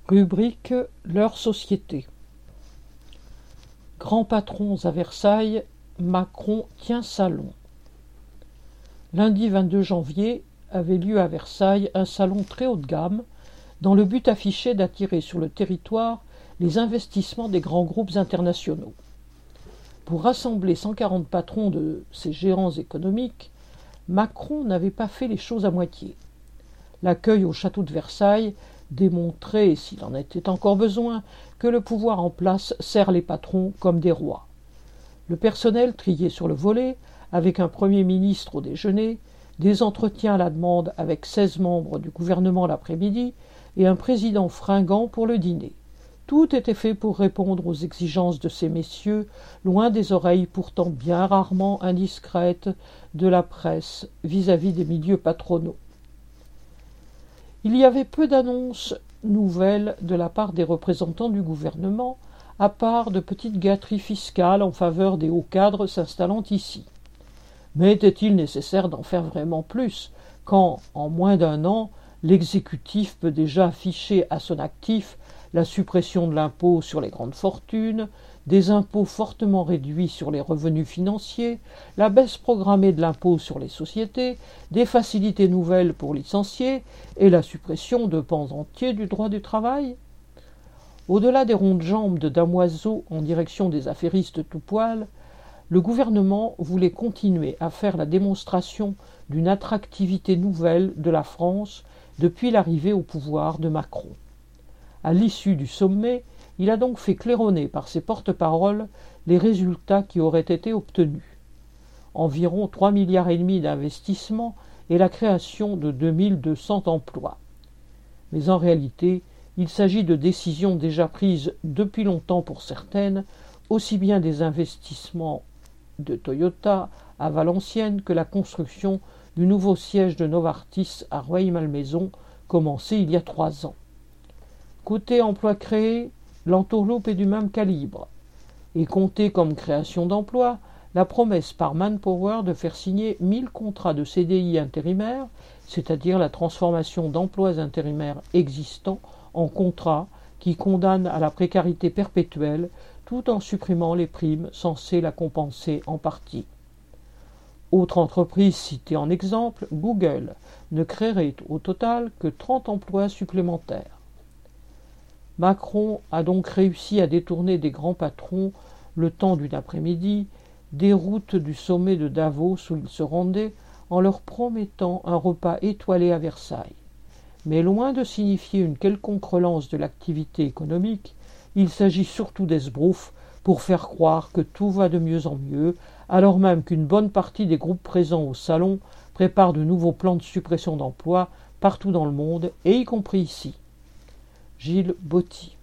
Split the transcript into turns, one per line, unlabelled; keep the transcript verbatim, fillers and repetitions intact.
Rubrique Leur société. Grands patrons à Versailles, Macron tient salon. Lundi vingt-deux janvier avait lieu à Versailles un salon très haut de gamme, dans le but affiché d'attirer sur le territoire les investissements des grands groupes internationaux. Pour rassembler cent quarante patrons de ces géants économiques, Macron n'avait pas fait les choses à moitié. L'accueil au château de Versailles démontrait, s'il en était encore besoin, que le pouvoir en place sert les patrons comme des rois. Le personnel trié sur le volet, avec un Premier ministre au déjeuner, des entretiens à la demande avec seize membres du gouvernement l'après-midi et un président fringant pour le dîner. Tout était fait pour répondre aux exigences de ces messieurs, loin des oreilles pourtant bien rarement indiscrètes de la presse vis-à-vis des milieux patronaux. Il y avait peu d'annonces nouvelles de la part des représentants du gouvernement, à part de petites gâteries fiscales en faveur des hauts cadres s'installant ici. Mais était-il nécessaire d'en faire vraiment plus, quand, en moins d'un an, l'exécutif peut déjà afficher à son actif la suppression de l'impôt sur les grandes fortunes, des impôts fortement réduits sur les revenus financiers, la baisse programmée de l'impôt sur les sociétés, des facilités nouvelles pour licencier et la suppression de pans entiers du droit du travail? Au-delà des rondes jambes de damoiseau en direction des affairistes tout poil, le gouvernement voulait continuer à faire la démonstration d'une attractivité nouvelle de la France depuis l'arrivée au pouvoir de Macron. À l'issue du sommet, il a donc fait claironner par ses porte-paroles les résultats qui auraient été obtenus. Environ trois milliards et demi d'investissements et la création de deux mille deux cents emplois. Mais en réalité, il s'agit de décisions déjà prises depuis longtemps pour certaines, aussi bien des investissements de Toyota à Valenciennes que la construction du nouveau siège de Novartis à Rueil-Malmaison, commencé il y a trois ans. Côté emplois créés, l'entourloupe est du même calibre. Et comptée comme création d'emplois, la promesse par Manpower de faire signer mille contrats de C D I intérimaires, c'est-à-dire la transformation d'emplois intérimaires existants en contrats qui condamnent à la précarité perpétuelle tout en supprimant les primes censées la compenser en partie. Autre entreprise citée en exemple, Google ne créerait au total que trente emplois supplémentaires. Macron a donc réussi à détourner des grands patrons, le temps d'une après-midi, des routes du sommet de Davos où il se rendait, en leur promettant un repas étoilé à Versailles. Mais loin de signifier une quelconque relance de l'activité économique, il s'agit surtout d'esbroufs pour faire croire que tout va de mieux en mieux, alors même qu'une bonne partie des groupes présents au salon préparent de nouveaux plans de suppression d'emplois partout dans le monde, et y compris ici. Gilles Botti.